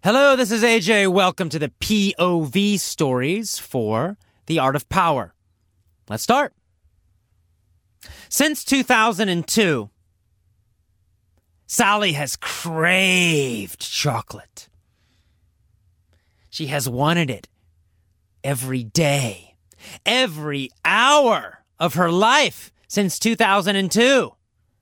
Hello, this is AJ. Welcome to the POV stories for The Art of Power. Let's start. Since 2002, Sally has craved chocolate. She has wanted it every day, every hour of her life since 2002.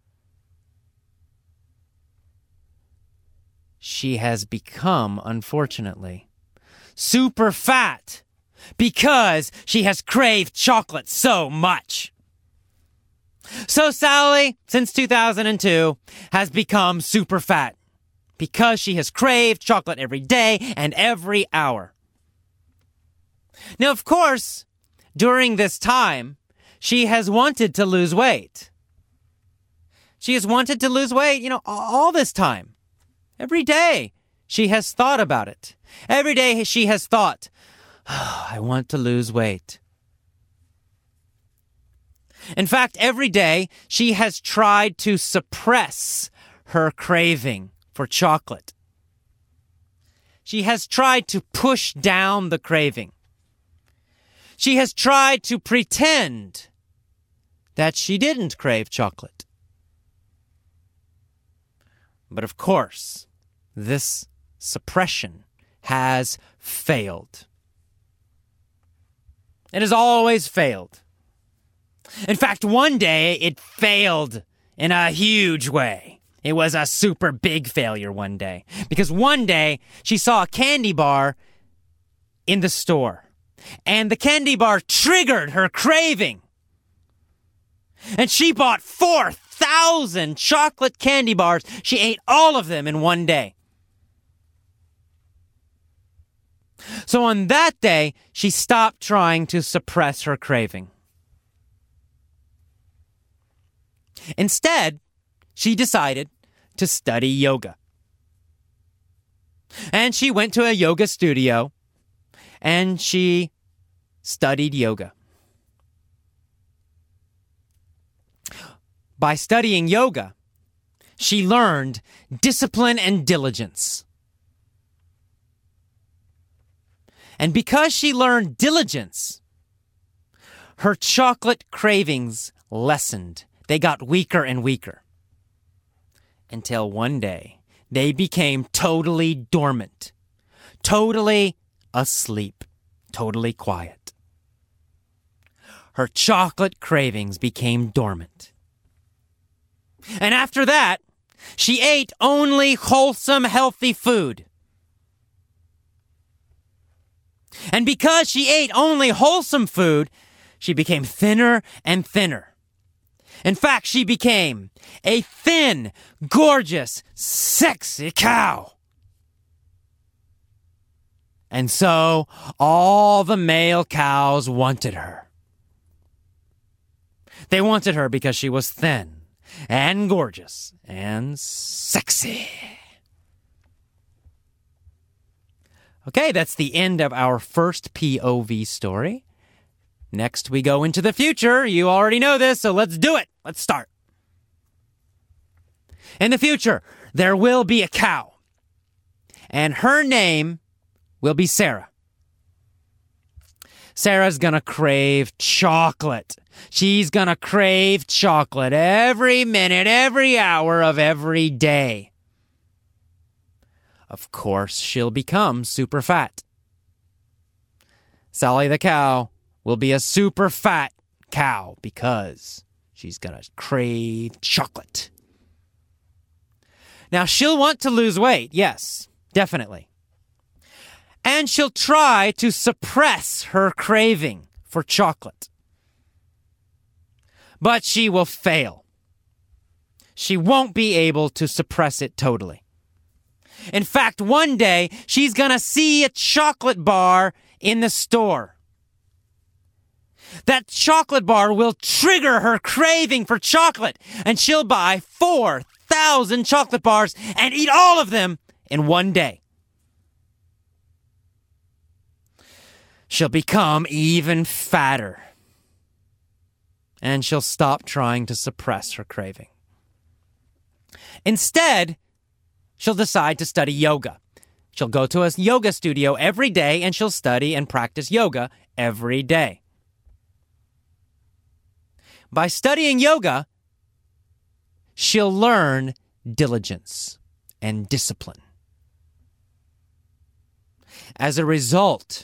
She has become, unfortunately, super fat because she has craved chocolate so much. So Sally, since 2002, has become super fat because she has craved chocolate every day and every hour. Now, of course, during this time, she has wanted to lose weight. She has wanted to lose weight, all this time. Every day she has thought about it. Every day she has thought, I want to lose weight. In fact, every day she has tried to suppress her craving for chocolate. She has tried to push down the craving. She has tried to pretend that she didn't crave chocolate. But of course, this suppression has failed. It has always failed. In fact, one day it failed in a huge way. It was a super big failure one day. Because one day she saw a candy bar in the store. And the candy bar triggered her craving. And she bought 4,000 chocolate candy bars. She ate all of them in one day. So on that day, she stopped trying to suppress her craving. Instead, she decided to study yoga. And she went to a yoga studio and she studied yoga. By studying yoga, she learned discipline and diligence. And because she learned diligence, her chocolate cravings lessened. They got weaker and weaker. Until one day, they became totally dormant, totally asleep, totally quiet. Her chocolate cravings became dormant. And after that, she ate only wholesome, healthy food. And because she ate only wholesome food, she became thinner and thinner. In fact, she became a thin, gorgeous, sexy cow. And so all the male cows wanted her. They wanted her because she was thin and gorgeous and sexy. Okay, that's the end of our first POV story. Next, we go into the future. You already know this, so let's do it. Let's start. In the future, there will be a cow, and her name will be Sarah. Sarah's gonna crave chocolate. She's gonna crave chocolate every minute, every hour of every day. Of course, she'll become super fat. Sally the cow will be a super fat cow because she's gonna crave chocolate. Now, she'll want to lose weight, yes, definitely. And she'll try to suppress her craving for chocolate. But she will fail. She won't be able to suppress it totally. In fact, one day, she's gonna see a chocolate bar in the store. That chocolate bar will trigger her craving for chocolate, and she'll buy 4,000 chocolate bars and eat all of them in one day. She'll become even fatter, and she'll stop trying to suppress her craving. Instead, she'll decide to study yoga. She'll go to a yoga studio every day and she'll study and practice yoga every day. By studying yoga, she'll learn diligence and discipline. As a result,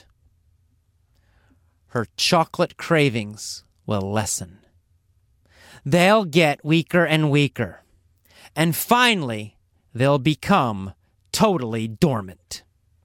her chocolate cravings will lessen. They'll get weaker and weaker, and finally, they'll become totally dormant.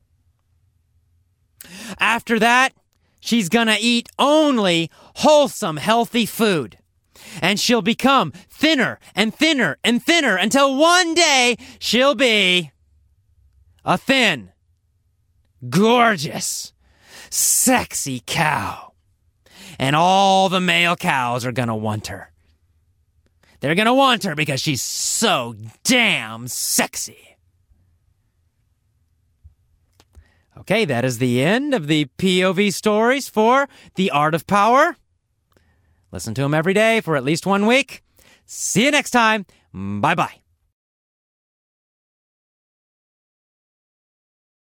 After that, she's gonna eat only wholesome, healthy food. And she'll become thinner and thinner and thinner until one day she'll be a thin, gorgeous, sexy cow. And all the male cows are gonna want her. They're gonna want her because she's so damn sexy. Okay, that is the end of the POV stories for The Art of Power. Listen to them every day for at least 1 week. See you next time. Bye-bye.